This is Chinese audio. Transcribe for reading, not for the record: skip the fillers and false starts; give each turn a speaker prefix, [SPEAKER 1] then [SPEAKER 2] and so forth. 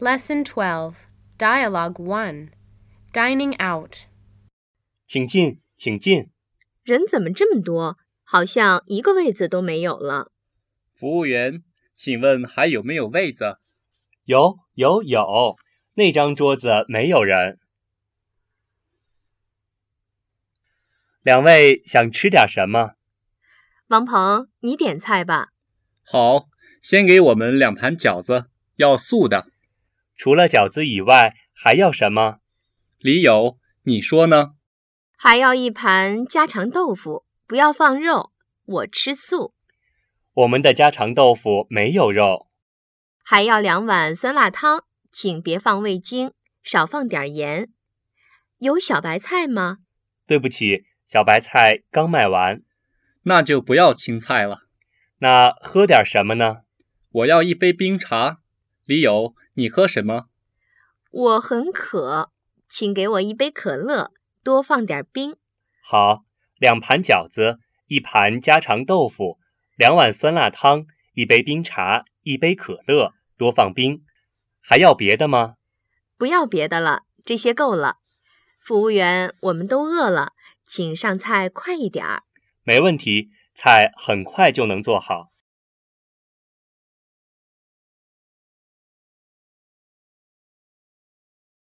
[SPEAKER 1] Lesson 12, Dialogue 1, Dining Out.
[SPEAKER 2] 请进，请进。
[SPEAKER 3] 人怎么这么多？好像一个位子都没有了。
[SPEAKER 4] 服务员，请问还有没有位子？
[SPEAKER 2] 有，那张桌子没有人。两位想吃点什么？
[SPEAKER 3] 王鹏，你点菜吧。
[SPEAKER 4] 好，先给我们2盘饺子，要素的。
[SPEAKER 2] 除了饺子以外，还要什么？
[SPEAKER 4] 李友，你说呢？
[SPEAKER 3] 还要1盘家常豆腐，不要放肉，我吃素。
[SPEAKER 2] 我们的家常豆腐没有肉。
[SPEAKER 3] 还要2碗酸辣汤，请别放味精，少放点盐。有小白菜吗？
[SPEAKER 2] 对不起，小白菜刚卖完。
[SPEAKER 4] 那就不要青菜了。
[SPEAKER 2] 那喝点什么呢？
[SPEAKER 4] 我要1杯冰茶。李友，你喝什么？
[SPEAKER 3] 我很渴，请给我1杯可乐，多放点冰。
[SPEAKER 2] 好，2盘饺子，1盘家常豆腐，2碗酸辣汤，1杯冰茶，1杯可乐，多放冰。还要别的吗？
[SPEAKER 3] 不要别的了，这些够了。服务员，我们都饿了，请上菜快一点儿。
[SPEAKER 2] 没问题，菜很快就能做好。